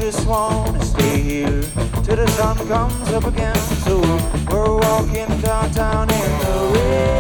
just wanna stay here till the sun comes up again. So we're walking downtown in the rain.